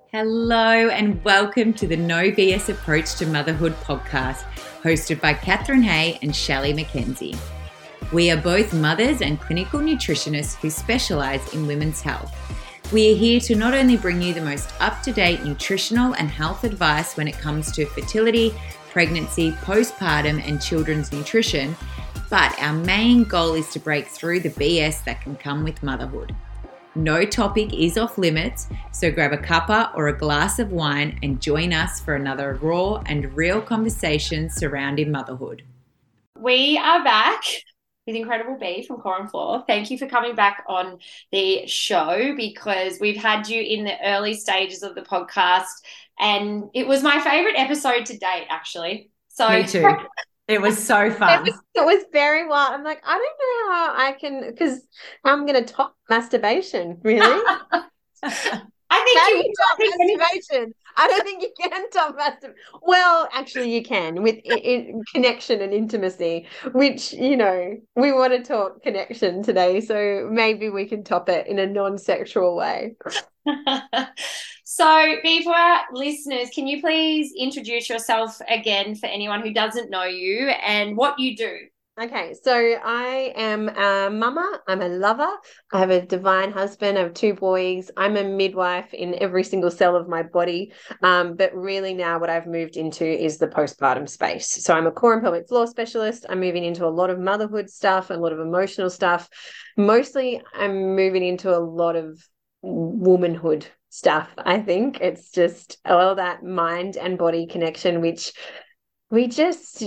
Hello and welcome to the No BS Approach to Motherhood podcast, hosted by Catherine Hay and Shelley McKenzie. We are both mothers and clinical nutritionists who specialise in women's health. We are here to not only bring you the most up-to-date nutritional and health advice when it comes to fertility, pregnancy, postpartum and children's nutrition, but our main goal is to break through the BS that can come with motherhood. No topic is off limits, so grab a cuppa or a glass of wine and join us for another raw and real conversation surrounding motherhood. We are back with Incredible Bee from Core and Floor. Thank you for coming back on the show because we've had you in the early stages of the podcast and it was my favorite episode to date, actually. So me too. It was so fun. It was very wild. I'm like, I don't know how I can, because I'm going to top masturbation, really? I think you top masturbation. I don't think you can top masturbation. Well, actually, you can with connection and intimacy, which, we want to talk connection today. So maybe we can top it in a non-sexual way. So, Bee, for our listeners, can you please introduce yourself again for anyone who doesn't know you and what you do? Okay, so I am a mama, I'm a lover, I have a divine husband, I have 2 boys, I'm a midwife in every single cell of my body, but really now what I've moved into is the postpartum space. So I'm a core and pelvic floor specialist, I'm moving into a lot of motherhood stuff, a lot of emotional stuff. Mostly I'm moving into a lot of womanhood stuff. I think it's just all that mind and body connection, which we just,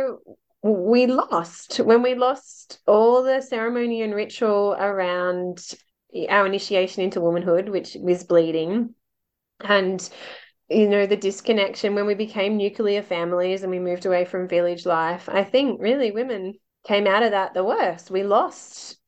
we lost when we lost all the ceremony and ritual around our initiation into womanhood, which was bleeding, and the disconnection when we became nuclear families and we moved away from village life. I think really women came out of that the worst. We lost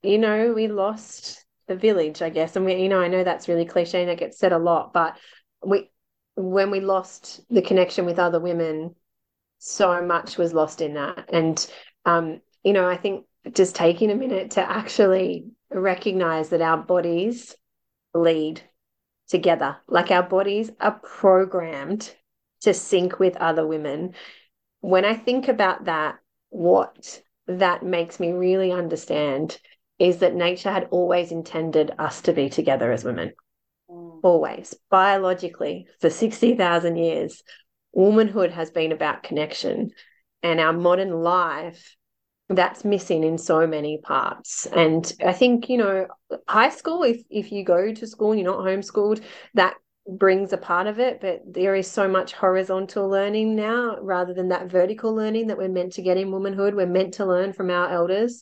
the village, I guess. And I know that's really cliche and that gets said a lot, but when we lost the connection with other women, so much was lost in that. And, I think just taking a minute to actually recognize that our bodies bleed together, like our bodies are programmed to sync with other women. When I think about that, what that makes me really understand is that nature had always intended us to be together as women. Always. Biologically, for 60,000 years, womanhood has been about connection, and our modern life, that's missing in so many parts. And I think, high school, if you go to school and you're not homeschooled, that brings a part of it, but there is so much horizontal learning now rather than that vertical learning that we're meant to get in womanhood. We're meant to learn from our elders.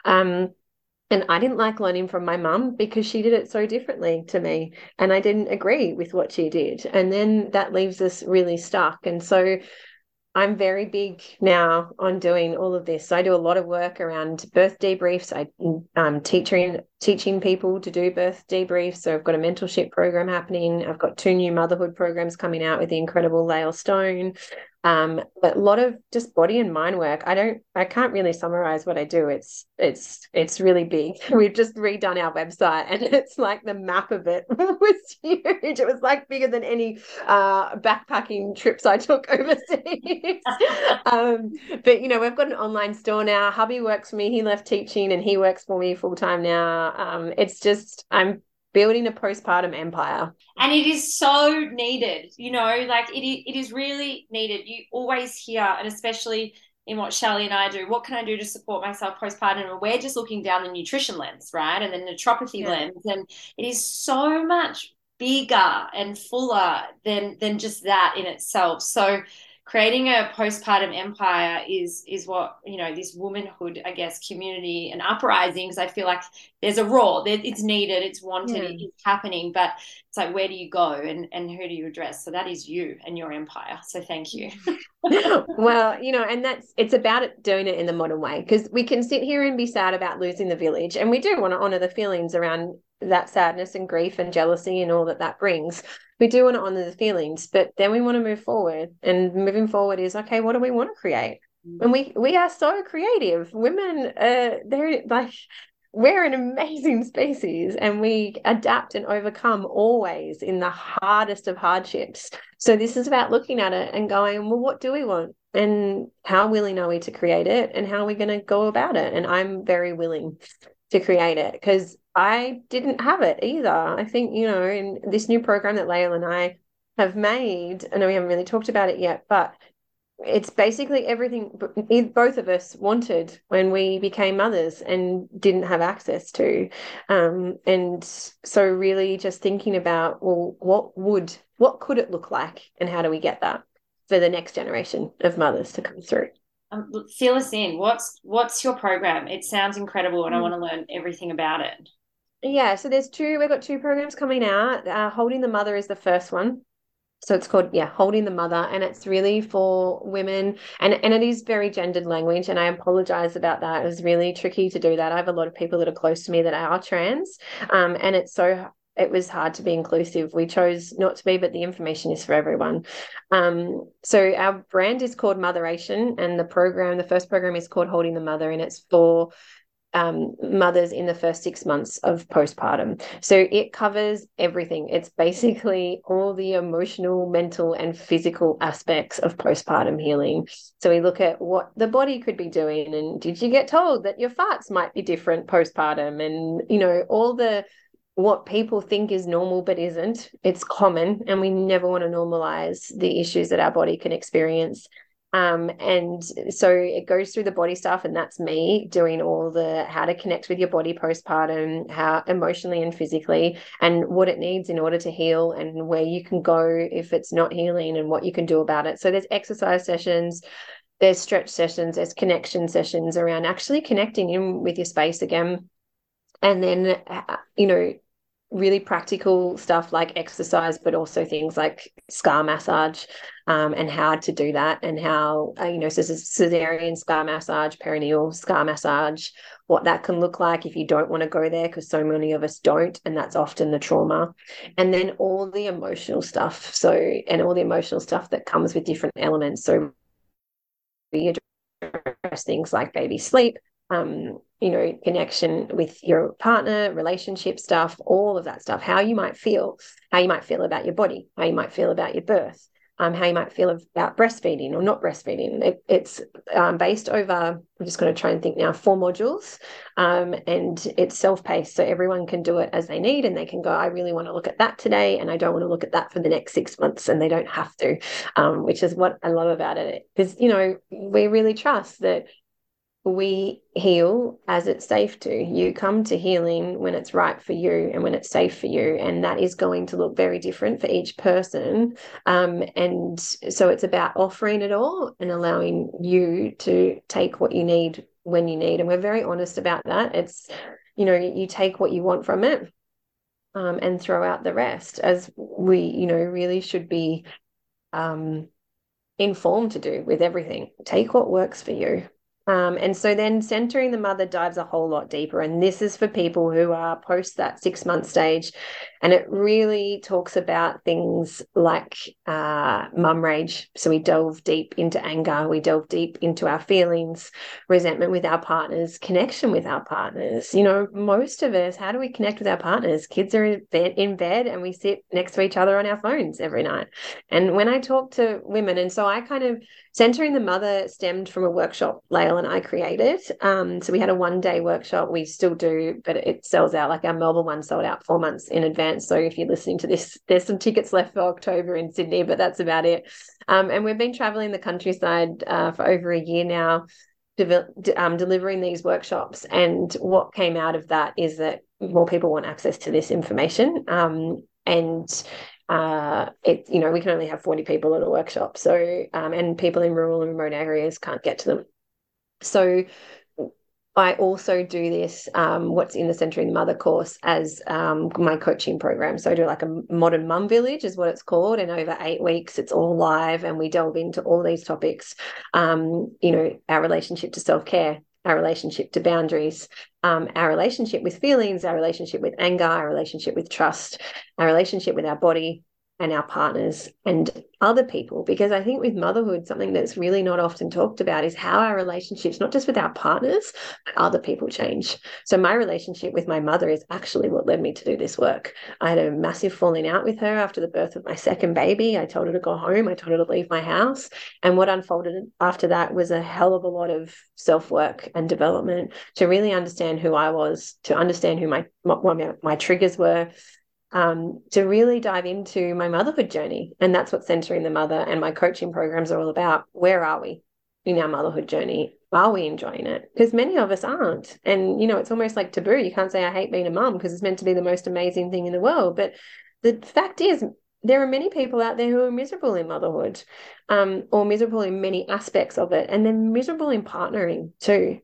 And I didn't like learning from my mum because she did it so differently to me, and I didn't agree with what she did. And then that leaves us really stuck. And so I'm very big now on doing all of this. So I do a lot of work around birth debriefs. I'm teaching people to do birth debriefs. So I've got a mentorship program happening. I've got 2 new motherhood programs coming out with the incredible Lael Stone. But a lot of just body and mind work. I can't really summarize what I do. It's really big. We've just redone our website and it's like the map of it was huge. It was like bigger than any backpacking trips I took overseas. But we've got an online store now. Hubby works for me. He left teaching and he works for me full time now. It's just I'm building a postpartum empire. And it is so needed, it is really needed. You always hear, and especially in what Shelley and I do, what can I do to support myself postpartum? And we're just looking down the nutrition lens, right? And the naturopathy lens. And it is so much bigger and fuller than just that in itself. So creating a postpartum empire is what, this womanhood, I guess, community and uprisings. I feel like there's a roar, it's needed, it's wanted, it's happening, but it's like, where do you go and who do you address? So that is you and your empire. So thank you. Well, and it's about doing it in the modern way, because we can sit here and be sad about losing the village, and we do want to honor the feelings around that sadness and grief and jealousy and all that brings. We do want to honor the feelings, but then we want to move forward, and moving forward is, okay, what do we want to create? And we are so creative. Women, they're like, we're an amazing species and we adapt and overcome always in the hardest of hardships. So this is about looking at it and going, well, what do we want? And how willing are we to create it? And how are we going to go about it? And I'm very willing to create it because I didn't have it either. I think, you know, in this new program that Lael and I have made, I know we haven't really talked about it yet, but it's basically everything both of us wanted when we became mothers and didn't have access to. And so really just thinking about, well, what could it look like and how do we get that for the next generation of mothers to come through? Fill us in. What's your program? It sounds incredible and I want to learn everything about it. Yeah, so we've got two programs coming out. Holding the Mother is the first one. So it's called, Holding the Mother, and it's really for women, and it is very gendered language, and I apologize about that. It was really tricky to do that. I have a lot of people that are close to me that are trans, and it was hard to be inclusive. We chose not to be, but the information is for everyone. So our brand is called Motheration, and the first program is called Holding the Mother, and it's for mothers in the first 6 months of postpartum. So it covers everything. It's basically all the emotional, mental, and physical aspects of postpartum healing. So we look at what the body could be doing, and did you get told that your farts might be different postpartum, and you know, all the what people think is normal but isn't. It's common, and we never want to normalize the issues that our body can experience. And so it goes through the body stuff, and that's me doing all the how to connect with your body postpartum, how emotionally and physically, and what it needs in order to heal, and where you can go if it's not healing, and what you can do about it. So there's exercise sessions, there's stretch sessions, there's connection sessions around actually connecting in with your space again. And then, you know, really practical stuff like exercise, but also things like scar massage, and how to do that, and how, so there's cesarean scar massage, perineal scar massage, what that can look like if you don't want to go there, because so many of us don't, and that's often the trauma. And then all the emotional stuff. And all the emotional stuff that comes with different elements. So we address things like baby sleep, connection with your partner, relationship stuff, all of that stuff, how you might feel about your body, how you might feel about your birth, how you might feel about breastfeeding or not breastfeeding. It's based over, I'm just going to try and think now, 4 modules, and it's self-paced, so everyone can do it as they need, and they can go, I really want to look at that today, and I don't want to look at that for the next 6 months, and they don't have to, which is what I love about it, because, we really trust that we heal as it's safe to. You come to healing when it's right for you and when it's safe for you, and that is going to look very different for each person. And so it's about offering it all and allowing you to take what you need when you need. And we're very honest about that. It's, you take what you want from it, and throw out the rest, as we, really should be informed to do with everything. Take what works for you. And so then centering the mother dives a whole lot deeper. And this is for people who are post that 6-month stage. And it really talks about things like mum rage. So we delve deep into anger. We delve deep into our feelings, resentment with our partners, connection with our partners. Most of us, how do we connect with our partners? Kids are in bed and we sit next to each other on our phones every night. And when I talk to women, and so I kind of, centering the mother stemmed from a workshop Lael and I created. So we had a 1-day workshop. We still do, but it sells out. Like our Melbourne one sold out 4 months in advance. So if you're listening to this, there's some tickets left for October in Sydney, but that's about it. And we've been traveling the countryside for over a year now, delivering these workshops. And what came out of that is that more people want access to this information. We can only have 40 people at a workshop. So, and people in rural and remote areas can't get to them. So I also do this, what's in the Centering the Mother course, as my coaching program. So I do like a modern mum village is what it's called. And over 8 weeks, it's all live, and we delve into all these topics, our relationship to self-care, our relationship to boundaries, our relationship with feelings, our relationship with anger, our relationship with trust, our relationship with our body, and our partners and other people. Because I think with motherhood, something that's really not often talked about is how our relationships, not just with our partners, but other people change. So my relationship with my mother is actually what led me to do this work. I had a massive falling out with her after the birth of my second baby. I told her to go home. I told her to leave my house. And what unfolded after that was a hell of a lot of self-work and development to really understand who I was, to understand who my triggers were, to really dive into my motherhood journey. And that's what Centering the Mother and my coaching programs are all about. Where are we in our motherhood journey? Are we enjoying it? Because many of us aren't. And, it's almost like taboo. You can't say, I hate being a mum, because it's meant to be the most amazing thing in the world. But the fact is, there are many people out there who are miserable in motherhood, or miserable in many aspects of it. And they're miserable in partnering too.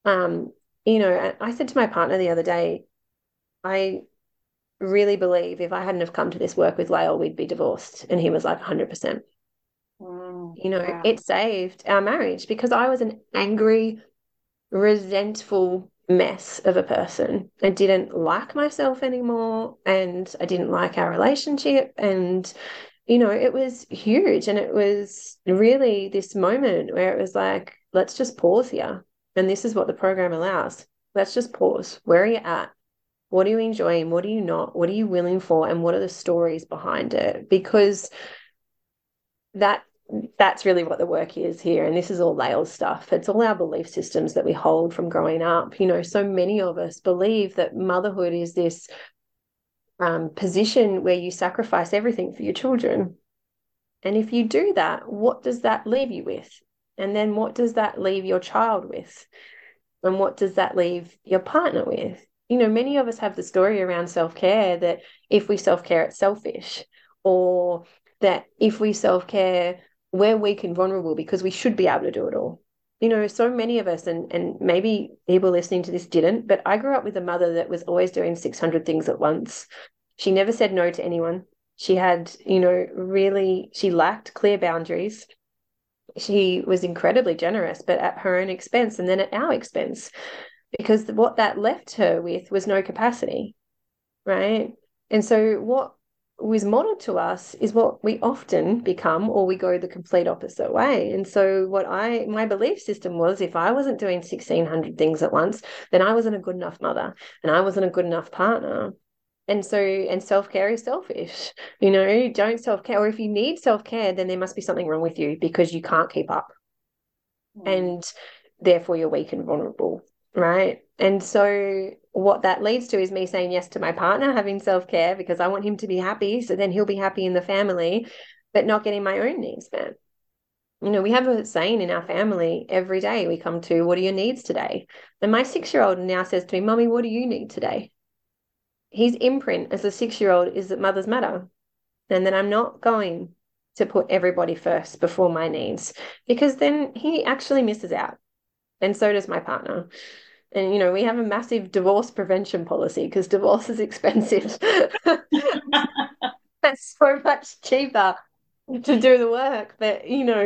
I said to my partner the other day, I really believe if I hadn't have come to this work with Lael, we'd be divorced. And he was like 100%. Wow. It saved our marriage, because I was an angry, resentful mess of a person. I didn't like myself anymore, and I didn't like our relationship. And, it was huge. And it was really this moment where it was like, let's just pause here. And this is what the program allows. Let's just pause. Where are you at? What are you enjoying? What are you not? What are you willing for? And what are the stories behind it? Because that's really what the work is here. And this is all Lael's stuff. It's all our belief systems that we hold from growing up. So many of us believe that motherhood is this position where you sacrifice everything for your children. And if you do that, what does that leave you with? And then what does that leave your child with? And what does that leave your partner with? Many of us have the story around self-care that if we self-care, it's selfish, or that if we self-care, we're weak and vulnerable because we should be able to do it all. So many of us, and maybe people listening to this didn't, but I grew up with a mother that was always doing 600 things at once. She never said no to anyone. She had, she lacked clear boundaries. She was incredibly generous, but at her own expense, and then at our expense. Because what that left her with was no capacity, right? And so what was modeled to us is what we often become, or we go the complete opposite way. And so my belief system was, if I wasn't doing 1,600 things at once, then I wasn't a good enough mother, and I wasn't a good enough partner. And self-care is selfish. Don't self-care. Or if you need self-care, then there must be something wrong with you, because you can't keep up. And therefore you're weak and vulnerable. Right. And so what that leads to is me saying yes to my partner, having self-care, because I want him to be happy. So then he'll be happy in the family, but not getting my own needs met. We have a saying in our family every day we come to, what are your needs today? And my 6-year-old now says to me, Mummy, what do you need today? His imprint as a 6-year-old is that mothers matter, and that I'm not going to put everybody first before my needs, because then he actually misses out. And so does my partner. And, we have a massive divorce prevention policy, because divorce is expensive. It's so much cheaper to do the work. But,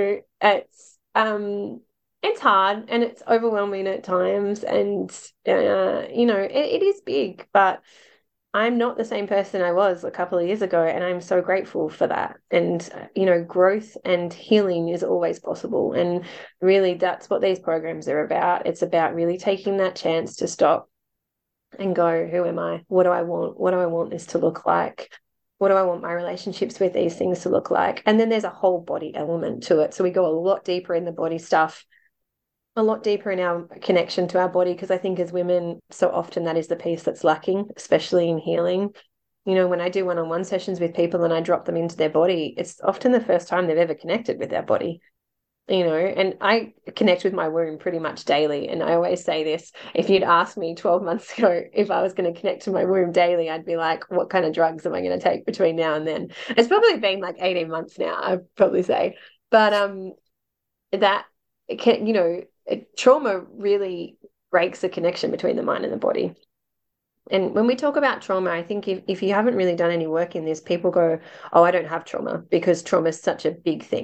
it's hard and it's overwhelming at times. And, it is big, but I'm not the same person I was a couple of years ago, and I'm so grateful for that. And, growth and healing is always possible. And really, that's what these programs are about. It's about really taking that chance to stop and go, who am I? What do I want? What do I want this to look like? What do I want my relationships with these things to look like? And then there's a whole body element to it. So we go a lot deeper in the body stuff, a lot deeper in our connection to our body, because I think as women, so often that is the piece that's lacking, especially in healing. When I do one-on-one sessions with people and I drop them into their body, it's often the first time they've ever connected with their body. And I connect with my womb pretty much daily. And I always say this, if you'd asked me 12 months ago if I was going to connect to my womb daily, I'd be like, what kind of drugs am I going to take between now and then? It's probably been like 18 months now, I'd probably say. But that can, trauma really breaks the connection between the mind and the body. And when we talk about trauma, I think if you haven't really done any work in this, people go, oh, I don't have trauma, because trauma is such a big thing.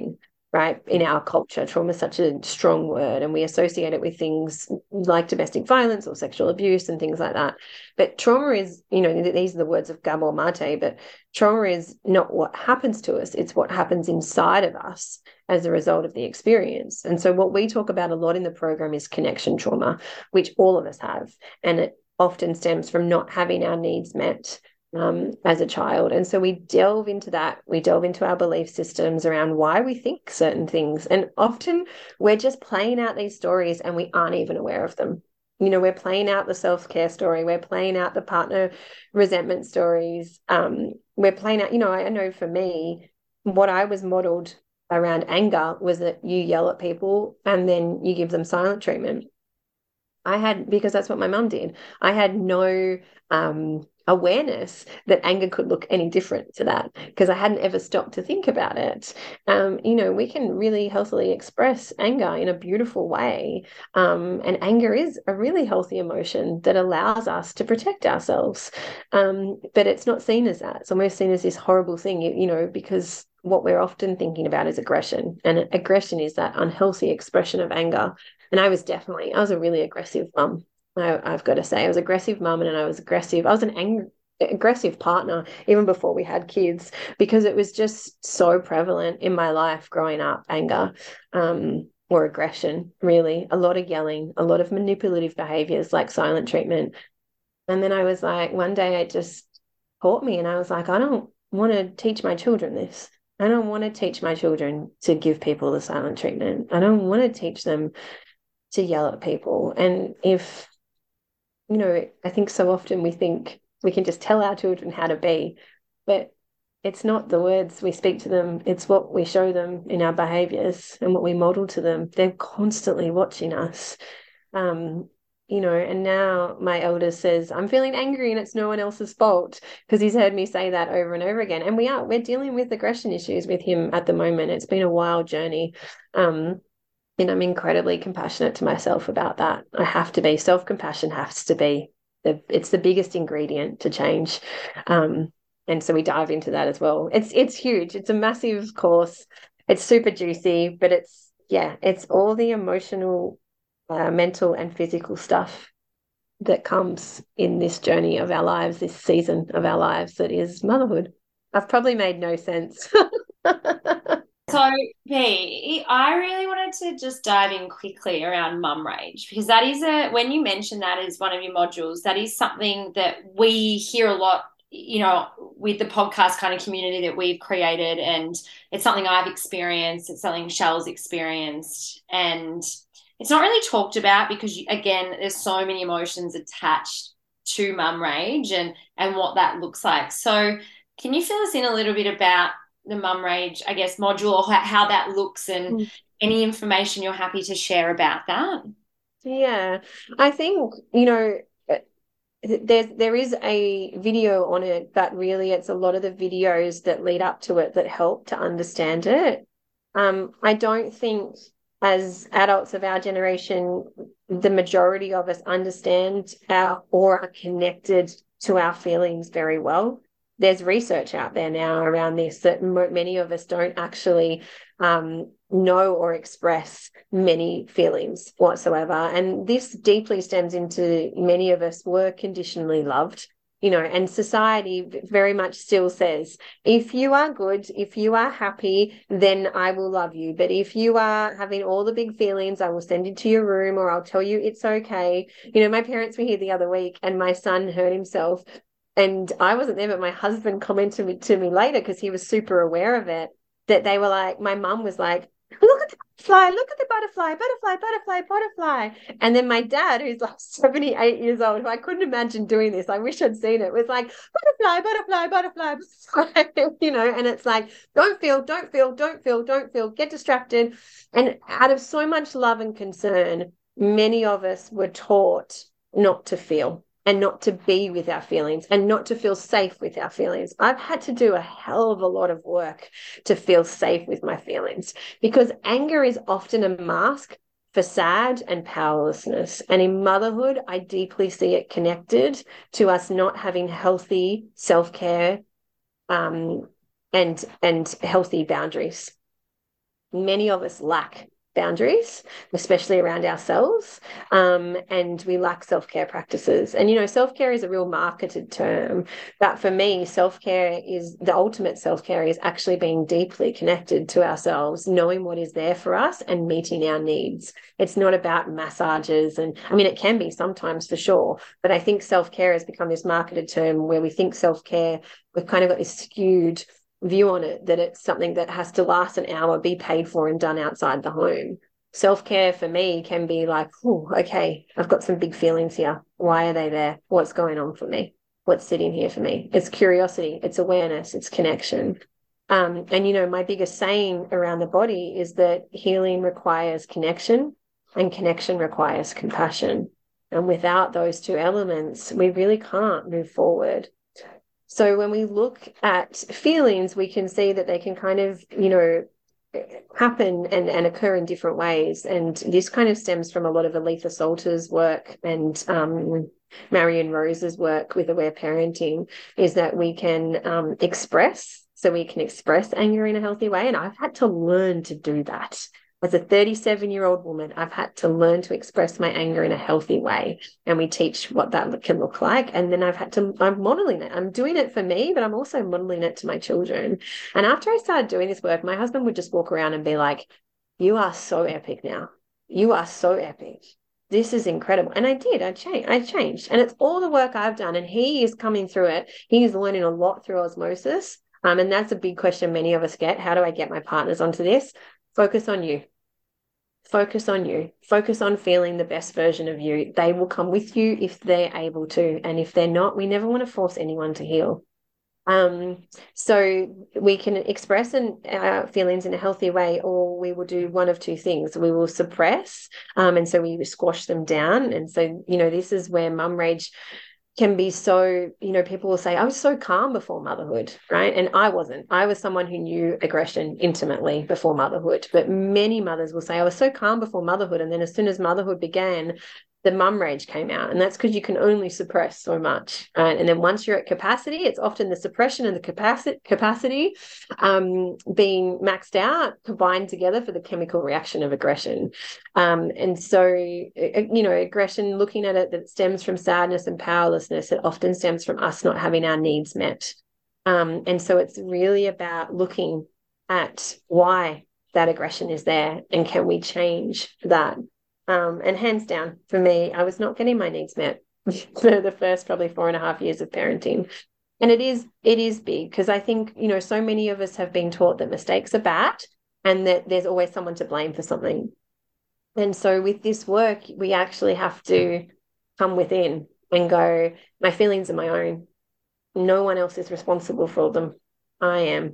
right? In our culture, trauma is such a strong word, and we associate it with things like domestic violence or sexual abuse and things like that. But trauma is, these are the words of Gabor Mate, but trauma is not what happens to us, it's what happens inside of us as a result of the experience. And so what we talk about a lot in the program is connection trauma, which all of us have. And it often stems from not having our needs met as a child. And so we delve into that. We delve into our belief systems around why we think certain things. And often we're just playing out these stories and we aren't even aware of them. We're playing out the self-care story. We're playing out the partner resentment stories. We're playing out, I know for me, what I was modeled around anger was that you yell at people and then you give them silent treatment. Because that's what my mum did. I had no awareness that anger could look any different to that because I hadn't ever stopped to think about it. We can really healthily express anger in a beautiful way. And anger is a really healthy emotion that allows us to protect ourselves. But it's not seen as that. It's almost seen as this horrible thing, because what we're often thinking about is aggression. And aggression is that unhealthy expression of anger. And I was a really aggressive mum. I've got to say, I was an aggressive mum, and I was an aggressive partner even before we had kids, because it was just so prevalent in my life growing up, anger or aggression, really. A lot of yelling, a lot of manipulative behaviors like silent treatment. And then I was like, one day it just caught me, and I was like, I don't want to teach my children this. I don't want to teach my children to give people the silent treatment. I don't want to teach them to yell at people. And if I think so often we think we can just tell our children how to be, but it's not the words we speak to them, it's what we show them in our behaviors and what we model to them. They're constantly watching us. And now my eldest says, I'm feeling angry and it's no one else's fault, because he's heard me say that over and over again. And we're dealing with aggression issues with him at the moment. It's been a wild journey. And I'm incredibly compassionate to myself about that. I have to be. Self-compassion has to be. It's the biggest ingredient to change. And so we dive into that as well. It's huge. It's a massive course. It's super juicy, but it's all the emotional, mental and physical stuff that comes in this journey of our lives, this season of our lives that is motherhood. I've probably made no sense. So, P, I really wanted to just dive in quickly around mum rage, because that is when you mentioned that as one of your modules, that is something that we hear a lot, with the podcast kind of community that we've created. And it's something I've experienced. It's something Shell's experienced. And it's not really talked about because, again, there's so many emotions attached to mum rage and what that looks like. So can you fill us in a little bit about the mum rage, I guess, module, or how that looks, and any information you're happy to share about that? Yeah, I think, there is a video on it, but really it's a lot of the videos that lead up to it that help to understand it. I don't think as adults of our generation, the majority of us understand or are connected to our feelings very well. There's research out there now around this that many of us don't actually know or express many feelings whatsoever. And this deeply stems into many of us were conditionally loved, and society very much still says, if you are good, if you are happy, then I will love you. But if you are having all the big feelings, I will send you to your room, or I'll tell you it's okay. My parents were here the other week and my son hurt himself. And I wasn't there, but my husband commented to me later, because he was super aware of it, that they were like, my mum was like, look at the butterfly, look at the butterfly, butterfly, butterfly, butterfly. And then my dad, who's like 78 years old, who I couldn't imagine doing this, I wish I'd seen it, was like, butterfly, butterfly, butterfly, butterfly. And it's like, don't feel, get distracted. And out of so much love and concern, many of us were taught not to feel, and not to be with our feelings, and not to feel safe with our feelings. I've had to do a hell of a lot of work to feel safe with my feelings, because anger is often a mask for sad and powerlessness. And in motherhood, I deeply see it connected to us not having healthy self-care and healthy boundaries. many of us lack boundaries, especially around ourselves, and we lack self-care practices. And, self-care is a real marketed term, but for me, self-care is the ultimate self-care is actually being deeply connected to ourselves, knowing what is there for us and meeting our needs. It's not about massages. And I mean, it can be sometimes for sure, but I think self-care has become this marketed term where we think self-care, we've kind of got this skewed view on it, that it's something that has to last an hour, be paid for and done outside the home. Self-care for me can be like, oh, okay, I've got some big feelings here. Why are they there? What's going on for me? What's sitting here for me? It's curiosity, it's awareness, it's connection. And, my biggest saying around the body is that healing requires connection and connection requires compassion. And without those two elements, we really can't move forward. So when we look at feelings, we can see that they can kind of, happen and occur in different ways. And this kind of stems from a lot of Aletha Salter's work and Marion Rose's work with aware parenting, is that we can express. So we can express anger in a healthy way. And I've had to learn to do that. As a 37-year-old woman, I've had to learn to express my anger in a healthy way. And we teach what that can look like. And then I'm modeling it. I'm doing it for me, but I'm also modeling it to my children. And after I started doing this work, my husband would just walk around and be like, you are so epic now. You are so epic. This is incredible. And I did. I changed. And it's all the work I've done. And he is coming through it. He is learning a lot through osmosis. And that's a big question many of us get. How do I get my partners onto this? Focus on you. Focus on you. Focus on feeling the best version of you. They will come with you if they're able to. And if they're not, we never want to force anyone to heal. So we can express our feelings in a healthy way, or we will do one of two things. We will suppress, and so we squash them down. And so, this is where mum rage can be so, people will say, I was so calm before motherhood, right? And I wasn't. I was someone who knew aggression intimately before motherhood. But many mothers will say, I was so calm before motherhood. And then as soon as motherhood began, the mum rage came out. And that's because you can only suppress so much, right? And then once you're at capacity, it's often the suppression and the capacity being maxed out, combined together for the chemical reaction of aggression. And so, aggression, looking at it, that stems from sadness and powerlessness, it often stems from us not having our needs met. And so it's really about looking at why that aggression is there and can we change that. And hands down, for me, I was not getting my needs met for the first probably 4.5 years of parenting. And it is big, because I think, so many of us have been taught that mistakes are bad and that there's always someone to blame for something. And so with this work, we actually have to come within and go, my feelings are my own. No one else is responsible for them. I am.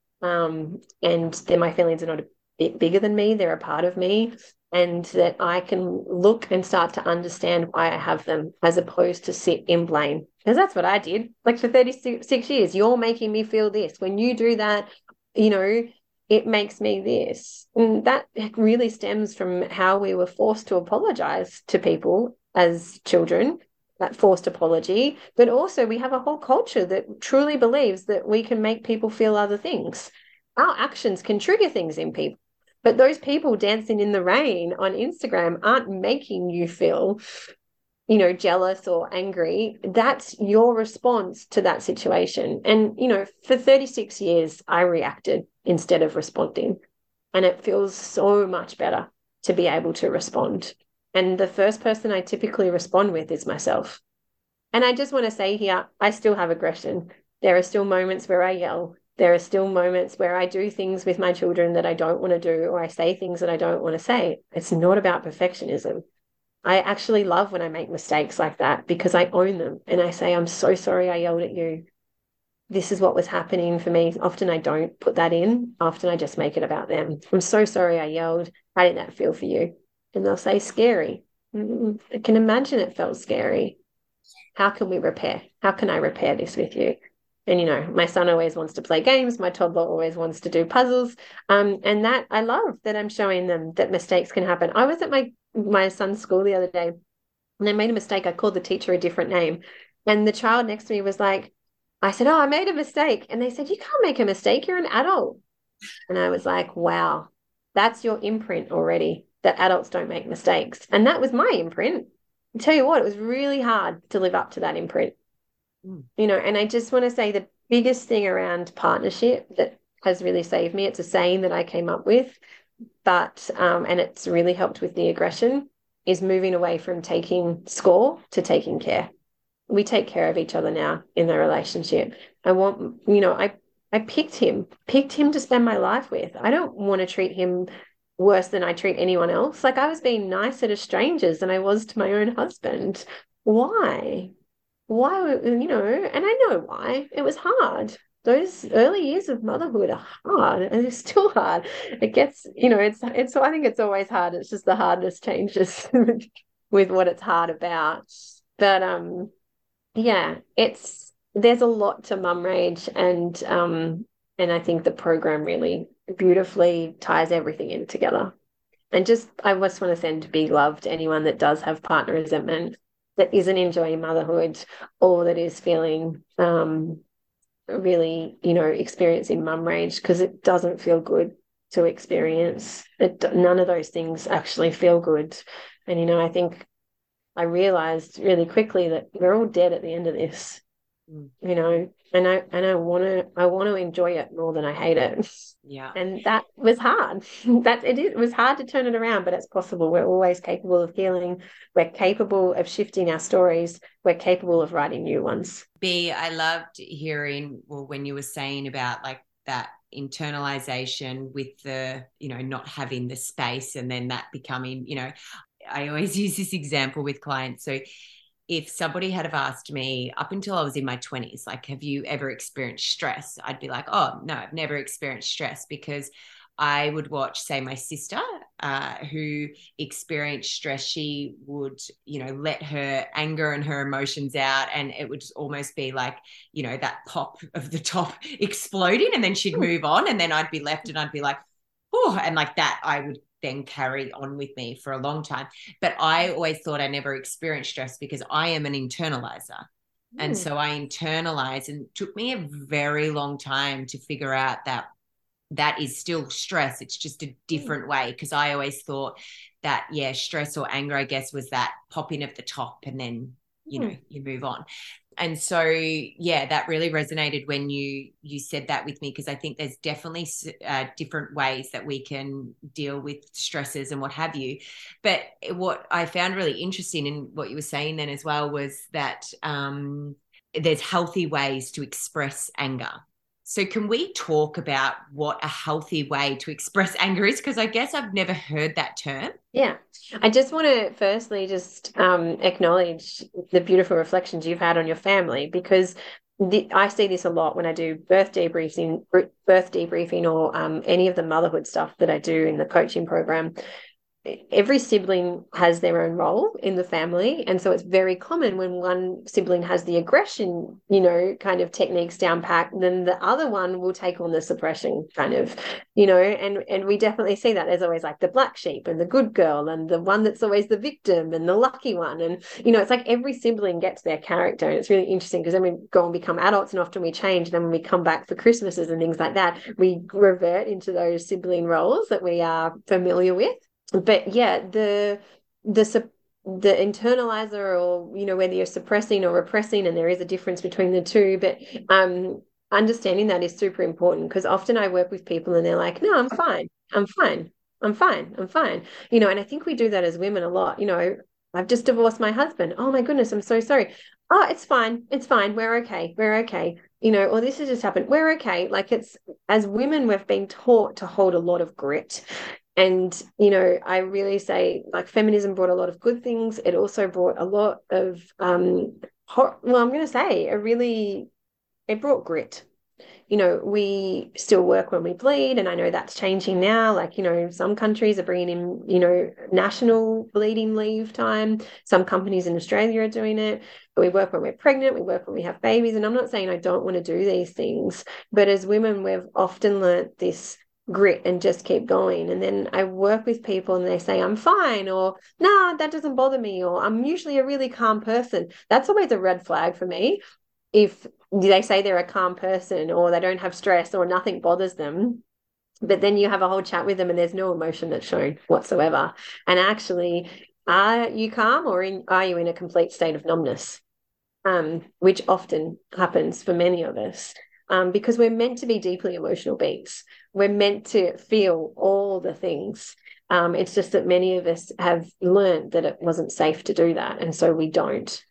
And then my feelings are not a bit bigger than me. They're a part of me. And that I can look and start to understand why I have them, as opposed to sit in blame. Because that's what I did. Like for 36 years, you're making me feel this. When you do that, it makes me this. And that really stems from how we were forced to apologize to people as children, that forced apology. But also we have a whole culture that truly believes that we can make people feel other things. Our actions can trigger things in people. But those people dancing in the rain on Instagram aren't making you feel, jealous or angry. That's your response to that situation. And, for 36 years, I reacted instead of responding. And it feels so much better to be able to respond. And the first person I typically respond with is myself. And I just want to say here, I still have aggression. There are still moments where I yell. There are still moments where I do things with my children that I don't want to do, or I say things that I don't want to say. It's not about perfectionism. I actually love when I make mistakes like that, because I own them and I say, I'm so sorry I yelled at you. This is what was happening for me. Often I don't put that in. Often I just make it about them. I'm so sorry I yelled. How did that feel for you? And they'll say, scary. I can imagine it felt scary. How can we repair? How can I repair this with you? And, my son always wants to play games. My toddler always wants to do puzzles. And that I love that I'm showing them that mistakes can happen. I was at my son's school the other day and I made a mistake. I called the teacher a different name. And the child next to me was like, I said, oh, I made a mistake. And they said, you can't make a mistake. You're an adult. And I was like, wow, That's your imprint already, that adults don't make mistakes. And that was my imprint. I tell you what, it was really hard to live up to that imprint. You know, and I just want to say the biggest thing around partnership that has really saved me, it's a saying that I came up with, but and it's really helped with the aggression, is moving away from taking score to taking care. We take care of each other now in the relationship. I picked him to spend my life with. I don't want to treat him worse than I treat anyone else. Like, I was being nicer to strangers than I was to my own husband. Why? Why, you know, and I know why. It was hard. Those early years of motherhood are hard, and it's still hard. It gets, you know, it's I think it's always hard. It's just the hardness changes with what it's hard about. But yeah, there's a lot to mum rage, and I think the program really beautifully ties everything in together. And just, I just want to send big love to anyone that does have partner resentment, that isn't enjoying motherhood, or that is feeling really, you know, experiencing mum rage, because it doesn't feel good to experience it. None of those things actually feel good. And, you know, I think I realized really quickly that we're all dead at the end of this, you know, and I want to enjoy it more than I hate it. Yeah. And that was hard. It was hard to turn it around, but it's possible. We're always capable of healing. We're capable of shifting our stories. We're capable of writing new ones. B, I loved hearing, well, when you were saying about like that internalization with the, you know, not having the space, and then that becoming, you know, I always use this example with clients. So if somebody had have asked me up until I was in my 20s, like, have you ever experienced stress? I'd be like, oh, no, I've never experienced stress, because I would watch, say, my sister who experienced stress. She would, you know, let her anger and her emotions out, and it would almost be like, you know, that pop of the top exploding, and then she'd move on, and then I'd be left and I'd be like, oh, and like that I would then carry on with me for a long time. But I always thought I never experienced stress because I am an internalizer. And so I internalize, and it took me a very long time to figure out that that is still stress. It's just a different way, because I always thought that, yeah, stress or anger, I guess, was that popping of the top, and then, you know, you move on. And so, yeah, that really resonated when you said that with me, because I think there's definitely different ways that we can deal with stresses and what have you. But what I found really interesting in what you were saying then as well was that there's healthy ways to express anger. So can we talk about what a healthy way to express anger is? Because I guess I've never heard that term. Yeah. I just want to firstly just acknowledge the beautiful reflections you've had on your family, because I see this a lot when I do birth debriefing or any of the motherhood stuff that I do in the coaching program. Every sibling has their own role in the family. And so it's very common when one sibling has the aggression, you know, kind of techniques down pat, then the other one will take on the suppression kind of, you know, and we definitely see that. There's always like the black sheep and the good girl and the one that's always the victim and the lucky one. And, you know, it's like every sibling gets their character. And it's really interesting, because then we go and become adults, and often we change. And then when we come back for Christmases and things like that, we revert into those sibling roles that we are familiar with. But yeah, the internalizer, or, you know, whether you're suppressing or repressing, and there is a difference between the two, but understanding that is super important, because often I work with people and they're like, no, I'm fine, you know, and I think we do that as women a lot. You know, I've just divorced my husband. Oh my goodness, I'm so sorry. Oh, it's fine, we're okay, you know, or this has just happened, we're okay. Like, it's, as women, we've been taught to hold a lot of grit. And, you know, I really say, like, feminism brought a lot of good things. It also brought a lot of, I'm going to say, it brought grit. You know, we still work when we bleed, and I know that's changing now. Like, you know, some countries are bringing in, you know, national bleeding leave time. Some companies in Australia are doing it. We work when we're pregnant, we work when we have babies. And I'm not saying I don't want to do these things, but as women, we've often learnt this grit and just keep going. And then I work with people and they say, I'm fine, or nah, that doesn't bother me, or I'm usually a really calm person. That's always a red flag for me. If they say they're a calm person, or they don't have stress, or nothing bothers them, But then you have a whole chat with them and there's no emotion that's shown whatsoever. And actually, are you calm, or are you in a complete state of numbness? Which often happens for many of us, because we're meant to be deeply emotional beings. We're meant to feel all the things. It's just that many of us have learned that it wasn't safe to do that, and so we don't.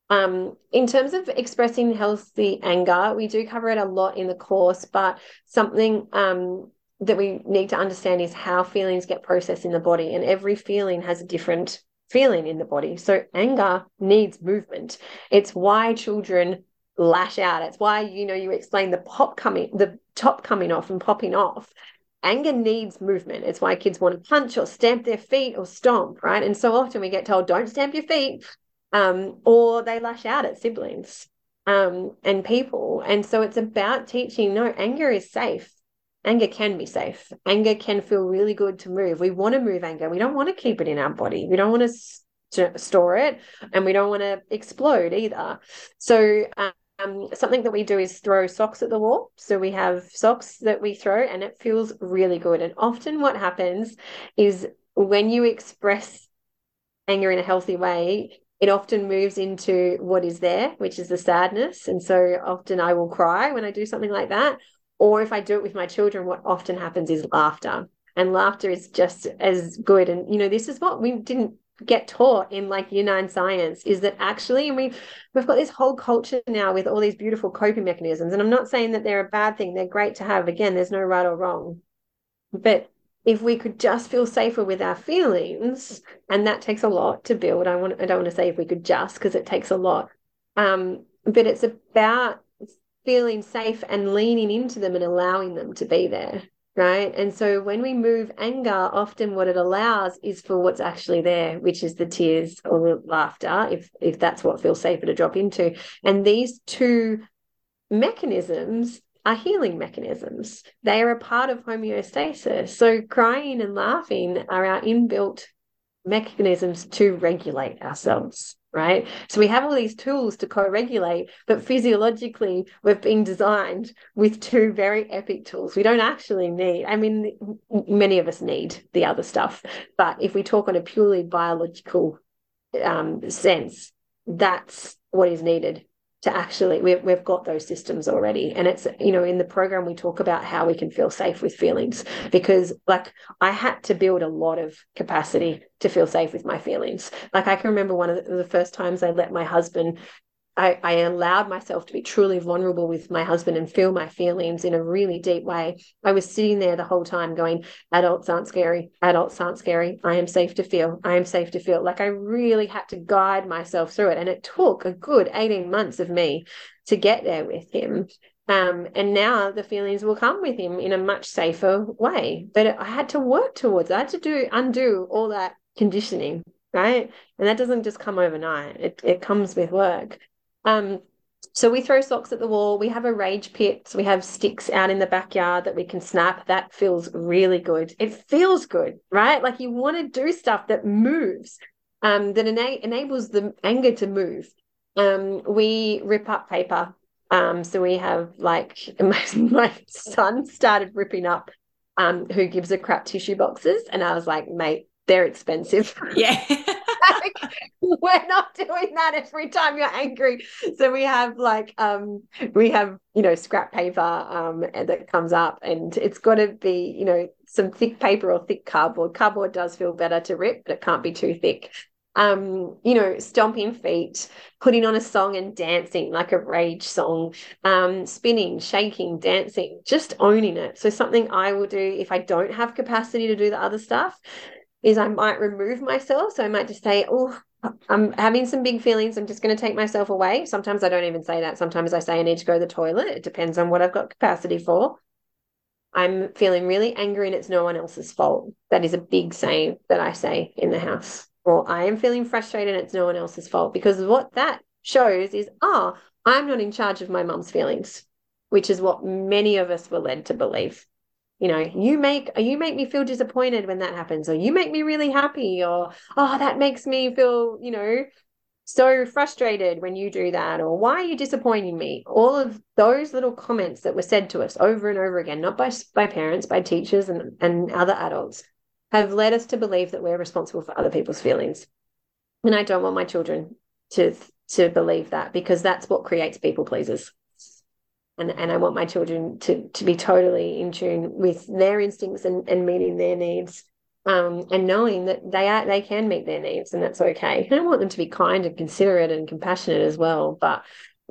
In terms of expressing healthy anger, we do cover it a lot in the course, but something that we need to understand is how feelings get processed in the body, and every feeling has a different feeling in the body. So anger needs movement. It's why children lash out. It's why, you explain the top coming off and popping off. Anger needs movement. It's why kids want to punch or stamp their feet or stomp, right? And so often we get told, don't stamp your feet, or they lash out at siblings and people. And so it's about teaching, no, anger is safe. Anger can be safe. Anger can feel really good to move. We want to move anger. We don't want to keep it in our body. We don't want to store it, and we don't want to explode either. So something that we do is throw socks at the wall. So we have socks that we throw, and it feels really good. And often what happens is when you express anger in a healthy way, it often moves into what is there, which is the sadness. And so often I will cry when I do something like that. Or if I do it with my children, what often happens is laughter. And laughter is just as good. And, this is what we didn't get taught in like year 9 science, is that actually, and we've got this whole culture now with all these beautiful coping mechanisms. And I'm not saying that they're a bad thing. They're great to have. Again, there's no right or wrong. But if we could just feel safer with our feelings, and that takes a lot to build. I don't want to say if we could just, because it takes a lot. But it's about feeling safe and leaning into them and allowing them to be there, right? And so when we move anger, often what it allows is for what's actually there, which is the tears or the laughter, if that's what feels safer to drop into. And these two mechanisms are healing mechanisms. They are a part of homeostasis. So crying and laughing are our inbuilt mechanisms to regulate ourselves, right? So we have all these tools to co-regulate, but physiologically we've been designed with two very epic tools. We don't actually need, many of us need the other stuff, but if we talk on a purely biological sense, that's what is needed to actually, we've got those systems already. And it's, in the program, we talk about how we can feel safe with feelings, because like I had to build a lot of capacity to feel safe with my feelings. Like I can remember one of the first times I let my husband, I allowed myself to be truly vulnerable with my husband and feel my feelings in a really deep way. I was sitting there the whole time going, adults aren't scary. Adults aren't scary. I am safe to feel. I am safe to feel. Like I really had to guide myself through it. And it took a good 18 months of me to get there with him. And now the feelings will come with him in a much safer way. But I had to work towards it. I had to undo all that conditioning, right? And that doesn't just come overnight. It comes with work. So we throw socks at the wall. We have a rage pit. So we have sticks out in the backyard that we can snap. That feels really good. It feels good, right? Like you want to do stuff that moves, that enables the anger to move. We rip up paper. So we have like my son started ripping up Who Gives a Crap tissue boxes. And I was like, mate, they're expensive. Yeah. We're not doing that every time you're angry. So we have scrap paper that comes up, and it's got to be, some thick paper or thick cardboard. Cardboard does feel better to rip, but it can't be too thick. Stomping feet, putting on a song and dancing like a rage song, spinning, shaking, dancing, just owning it. So something I will do if I don't have capacity to do the other stuff is I might remove myself. So I might just say, oh, I'm having some big feelings. I'm just going to take myself away. Sometimes I don't even say that. Sometimes I say I need to go to the toilet. It depends on what I've got capacity for. I'm feeling really angry and it's no one else's fault. That is a big saying that I say in the house. Or I am feeling frustrated and it's no one else's fault. Because what that shows is, I'm not in charge of my mum's feelings, which is what many of us were led to believe. You make me feel disappointed when that happens, or you make me really happy, or, that makes me feel, so frustrated when you do that, or why are you disappointing me? All of those little comments that were said to us over and over again, not by parents, by teachers and other adults, have led us to believe that we're responsible for other people's feelings. And I don't want my children to believe that, because that's what creates people pleasers. And I want my children to be totally in tune with their instincts and meeting their needs, and knowing that they can meet their needs, and that's okay. And I want them to be kind and considerate and compassionate as well. But,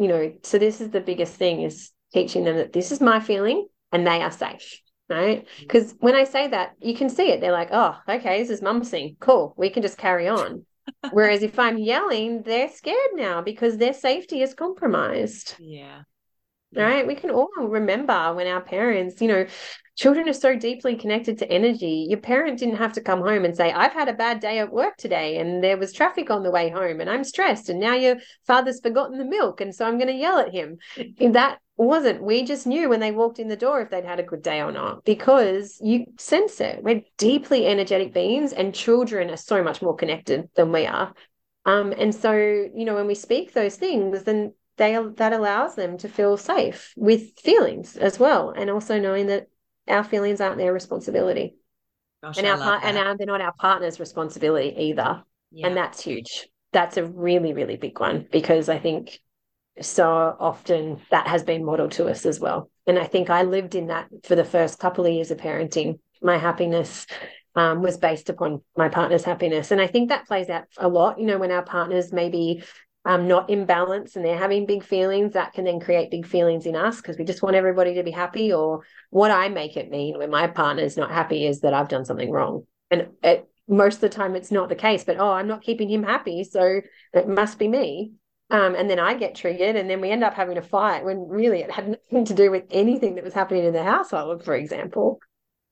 so this is the biggest thing, is teaching them that this is my feeling and they are safe, right? Because when I say that, you can see it. They're like, oh, okay, this is mum's thing. Cool. We can just carry on. Whereas if I'm yelling, they're scared now because their safety is compromised. Yeah. Right. We can all remember when our parents, children are so deeply connected to energy. Your parent didn't have to come home and say, I've had a bad day at work today and there was traffic on the way home and I'm stressed and now your father's forgotten the milk and so I'm going to yell at him. That wasn't, we just knew when they walked in the door if they'd had a good day or not, because you sense it. We're deeply energetic beings, and children are so much more connected than we are. And so, when we speak those things, then that allows them to feel safe with feelings as well, and also knowing that our feelings aren't their responsibility. Gosh, and they're not our partner's responsibility either. Yeah. And that's huge. That's a really, really big one, because I think so often that has been modeled to us as well. And I think I lived in that for the first couple of years of parenting. My happiness was based upon my partner's happiness. And I think that plays out a lot, when our partners maybe not in balance and they're having big feelings, that can then create big feelings in us because we just want everybody to be happy. Or what I make it mean when my partner's not happy is that I've done something wrong. And most of the time it's not the case, but, I'm not keeping him happy, so it must be me. And then I get triggered, and then we end up having a fight when really it had nothing to do with anything that was happening in the household, for example.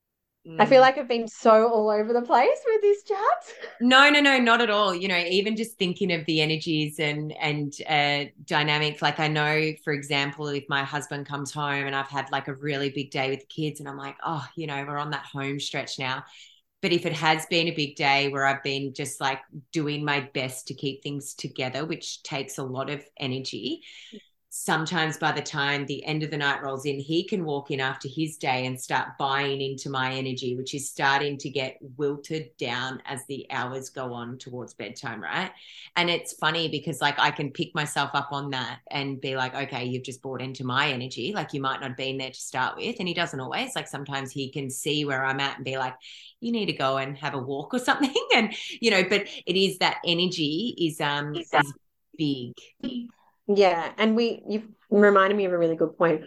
I feel like I've been so all over the place with this chat. No, not at all. Even just thinking of the energies and dynamics. Like I know, for example, if my husband comes home and I've had like a really big day with the kids and I'm like, oh, we're on that home stretch now. But if it has been a big day where I've been just like doing my best to keep things together, which takes a lot of energy, sometimes by the time the end of the night rolls in, he can walk in after his day and start buying into my energy, which is starting to get wilted down as the hours go on towards bedtime, right? And it's funny because like I can pick myself up on that and be like, okay, you've just bought into my energy. Like you might not have been there to start with. And he doesn't always. Like sometimes he can see where I'm at and be like, you need to go and have a walk or something. And, but it is that energy is big. Yeah, and you've reminded me of a really good point.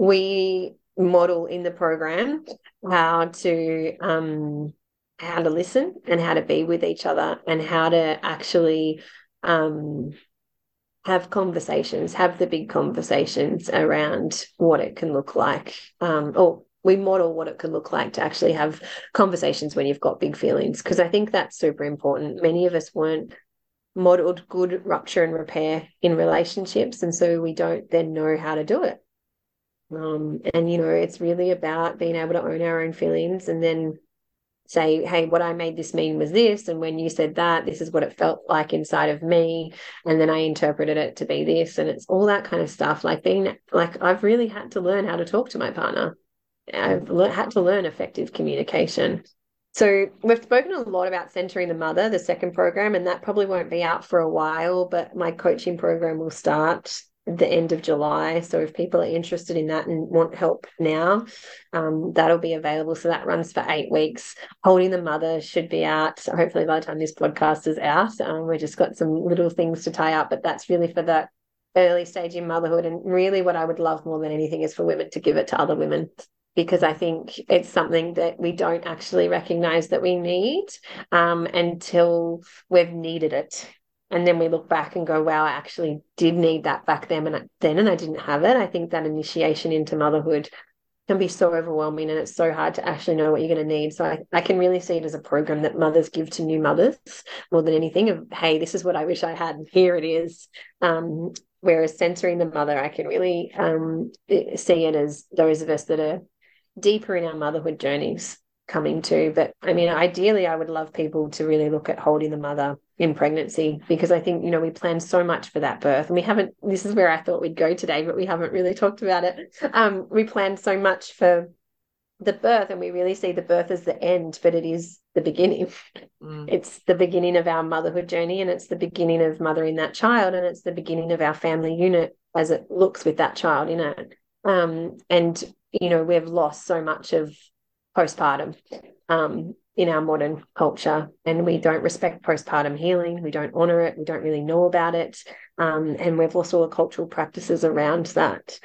We model in the program how to listen and how to be with each other and how to actually have conversations, have the big conversations around what it can look like. Or we model what it could look like to actually have conversations when you've got big feelings, because I think that's super important. Many of us weren't modeled good rupture and repair in relationships, and so we don't then know how to do it. And it's really about being able to own our own feelings and then say, hey, what I made this mean was this, and when you said that, this is what it felt like inside of me, and then I interpreted it to be this. And it's all that kind of stuff, I've really had to learn how to talk to my partner. I've had to learn effective communication. So we've spoken a lot about Centering the Mother, the second program, and that probably won't be out for a while, but my coaching program will start at the end of July. So if people are interested in that and want help now, that'll be available. So that runs for 8 weeks. Holding the Mother should be out. So hopefully by the time this podcast is out, we've just got some little things to tie up, but that's really for that early stage in motherhood. And really what I would love more than anything is for women to give it to other women, because I think it's something that we don't actually recognize that we need until we've needed it. And then we look back and go, wow, I actually did need that back then and I didn't have it. I think that initiation into motherhood can be so overwhelming, and it's so hard to actually know what you're going to need. So I can really see it as a program that mothers give to new mothers more than anything of, hey, this is what I wish I had, here it is. Whereas Centering the Mother, I can really see it as those of us that are deeper in our motherhood journeys coming to. But I mean, ideally, I would love people to really look at holding the mother in pregnancy, because I think, we plan so much for that birth, and we haven't, this is where I thought we'd go today, but we haven't really talked about it. We planned so much for the birth, and we really see the birth as the end, but it is the beginning. It's the beginning of our motherhood journey, and it's the beginning of mothering that child, and it's the beginning of our family unit as it looks with that child in it. And we've lost so much of postpartum in our modern culture, and we don't respect postpartum healing. We don't honor it. We don't really know about it. And we've lost all the cultural practices around that.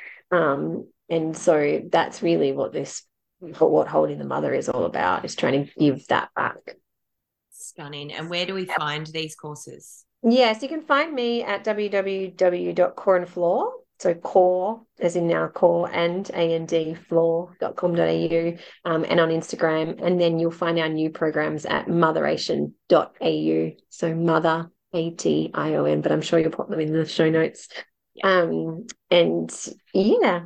And so that's really what holding the mother is all about, is trying to give that back. Stunning. And where do we find these courses? Yes, you can find me at www.core&floor. So core, as in now core, and andfloor.com.au, and on Instagram. And then you'll find our new programs at motheration.au. So mother, ATION, but I'm sure you'll put them in the show notes. Yeah. And yeah.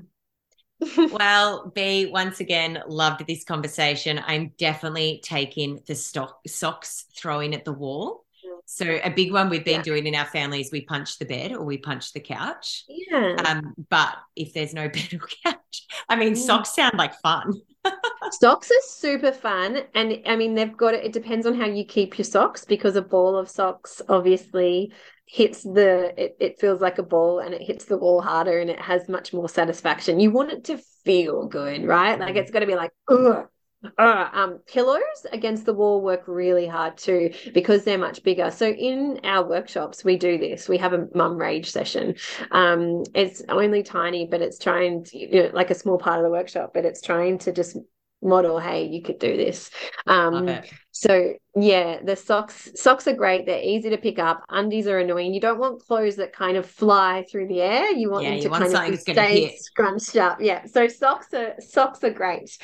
Well, B, once again, loved this conversation. I'm definitely taking the socks throwing at the wall. So a big one we've been doing in our family is we punch the bed or we punch the couch. Yeah. But if there's no bed or couch, I mean, socks sound like fun. Socks are super fun. And I mean, it depends on how you keep your socks, because a ball of socks obviously hits it feels like a ball, and it hits the wall harder, and it has much more satisfaction. You want it to feel good, right? Like it's got to be like, ugh. Pillows against the wall work really hard too, because they're much bigger. So in our workshops, we do this. We have a mum rage session. It's only tiny, but it's trying to, like a small part of the workshop, but it's trying to just model, hey, you could do this. Love it. So yeah, the socks are great. They're easy to pick up. Undies are annoying. You don't want clothes that kind of fly through the air. You want them to kind of stay scrunched up. Yeah. So socks are great.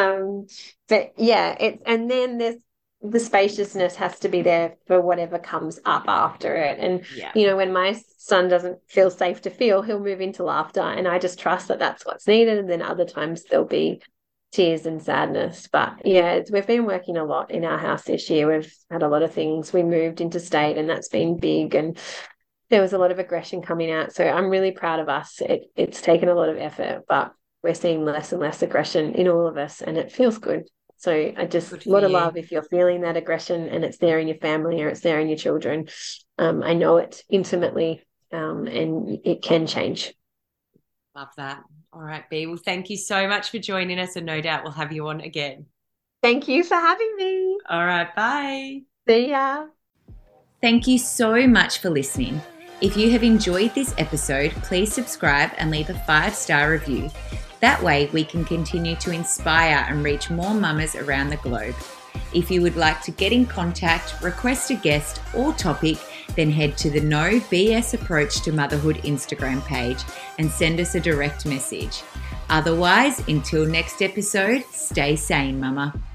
But yeah, and then there's the spaciousness has to be there for whatever comes up after it. And when my son doesn't feel safe to feel, he'll move into laughter, and I just trust that that's what's needed. And then other times there'll be tears and sadness. But yeah, we've been working a lot in our house this year. We've had a lot of things. We moved interstate, and that's been big, and there was a lot of aggression coming out. So I'm really proud of us. It's taken a lot of effort, but we're seeing less and less aggression in all of us, and it feels good. So a lot of love if you're feeling that aggression and it's there in your family or it's there in your children. I know it intimately, and it can change. Love that. All right, B. Well, thank you so much for joining us, and no doubt we'll have you on again. Thank you for having me. All right, bye. See ya. Thank you so much for listening. If you have enjoyed this episode, please subscribe and leave a 5-star review. That way we can continue to inspire and reach more mamas around the globe. If you would like to get in contact, request a guest or topic, then head to the No BS Approach to Motherhood Instagram page and send us a direct message. Otherwise, until next episode, stay sane, mama.